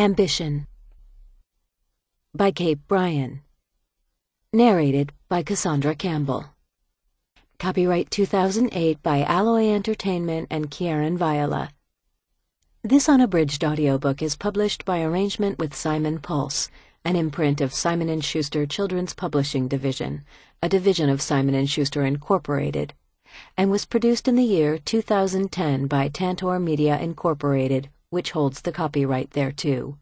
Ambition by Kate Bryan. Narrated by Cassandra Campbell. Copyright 2008 by Alloy Entertainment and Kieran Viola. This unabridged audiobook is published by arrangement with Simon Pulse, an imprint of Simon & Schuster Children's Publishing Division, a division of Simon & Schuster Incorporated, and was produced in the year 2010 by Tantor Media Incorporated, which holds the copyright thereto.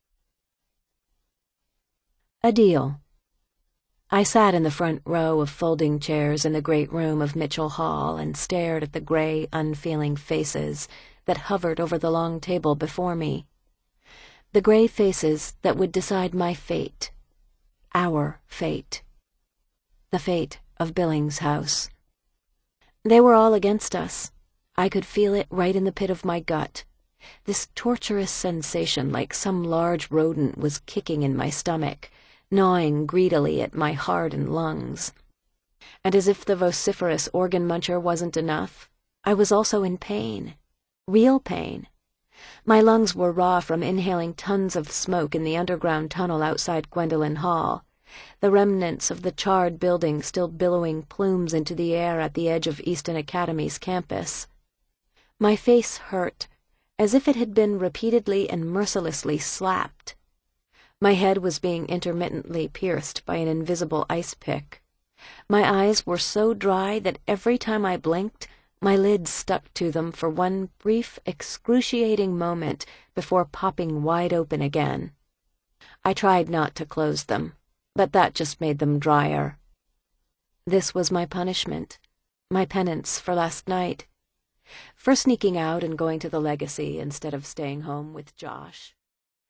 A Deal. I sat in the front row of folding chairs in the great room of Mitchell Hall and stared at the gray, unfeeling faces that hovered over the long table before me. The gray faces that would decide my fate. Our fate. The fate of Billings House. They were all against us. I could feel it right in the pit of my gut. This torturous sensation like some large rodent was kicking in my stomach, gnawing greedily at my heart and lungs. And as if the vociferous organ muncher wasn't enough, I was also in pain. Real pain. My lungs were raw from inhaling tons of smoke in the underground tunnel outside Gwendolyn Hall, the remnants of the charred building still billowing plumes into the air at the edge of Easton Academy's campus. My face hurt, as if it had been repeatedly and mercilessly slapped. My head was being intermittently pierced by an invisible ice pick. My eyes were so dry that every time I blinked, my lids stuck to them for one brief, excruciating moment before popping wide open again. I tried not to close them, but that just made them drier. This was my punishment, my penance for last night, for sneaking out and going to the Legacy instead of staying home with Josh.